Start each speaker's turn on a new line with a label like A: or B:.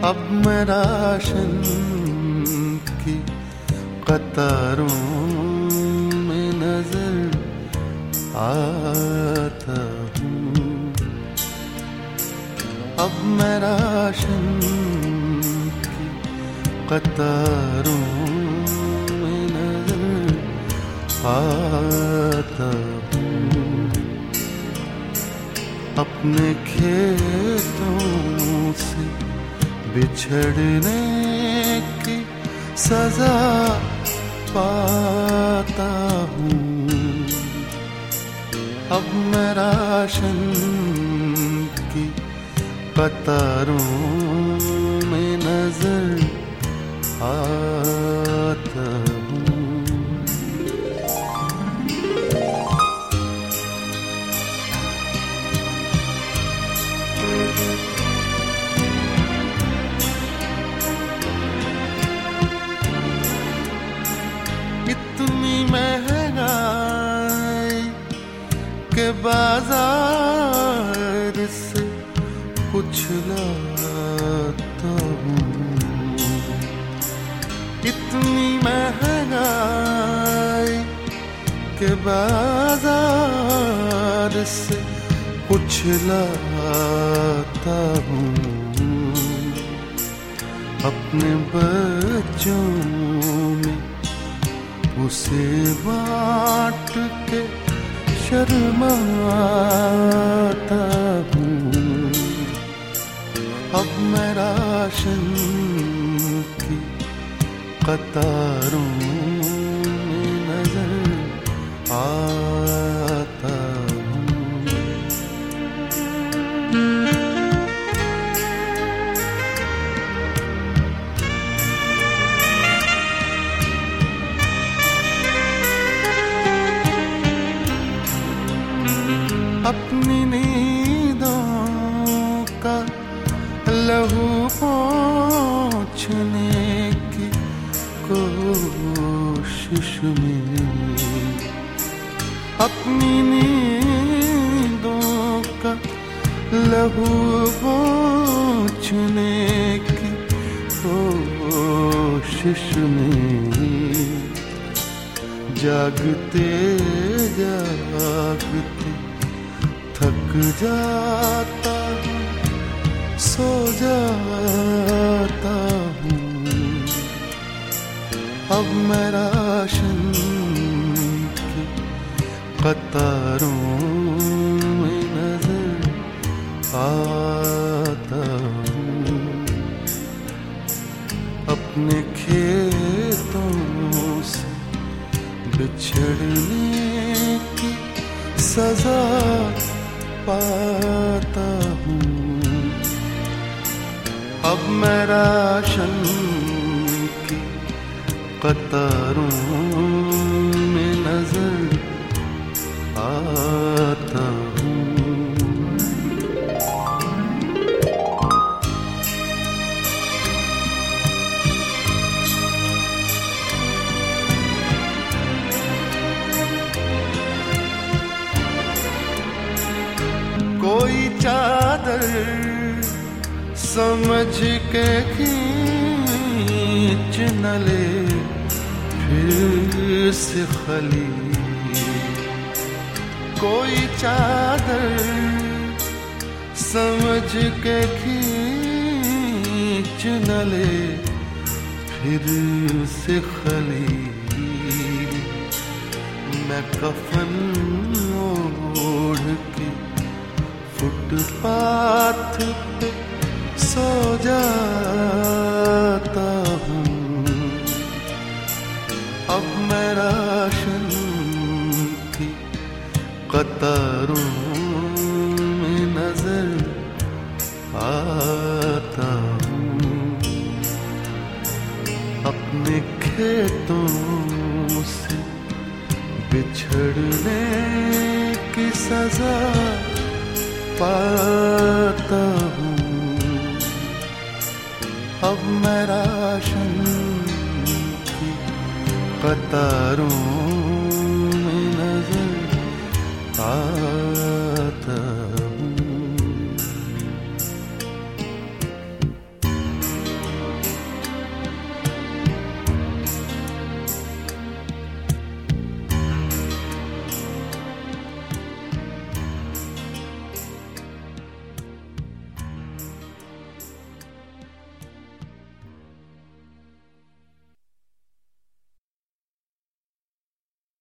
A: अब मैं राशन की कतारों में नजर आता हूँ। अब मैं राशन की कतारों में नजर आता हूँ। अपने खेतों से बिछड़ने की सजा पाता हूँ। अब मैं राशन की कतारों में नजर आता हूँ। इतनी महंगाई के बाजार से कुछ लाता हूँ। इतनी महंगाई के बाजार से कुछ लाता हूँ। अपने बच्चों में उसे बांट के शर्माता हूँ। अब मैं राशन की कतारों में नजर आता हूँ। अपनी नींदों का लहू पोंछने की कोशिश में, अपनी नींदों का लहू पोंछने की कोशिश में जागते जागते थक जाता हूँ, सो जाता हूँ। अब मैं राशन की कतारों में नजर आता हूँ। अपने खेतों से बिछड़ने की सजा पाता हूँ। अब मैं राशन की कतारों में नजर आता हूँ। कोई चादर समझ के खींच न ले फिर से खली। कोई चादर समझ के खींच न ले फिर से खली। मैं कफन ओढ़ के फुटपाथ पे सो जाता हूँ। अब मैं राशन की कतारों में नजर आता हूँ। अपने खेतों से बिछड़ने की सजा पाता हूँ। अब मैं राशन की कतारों में नजर आता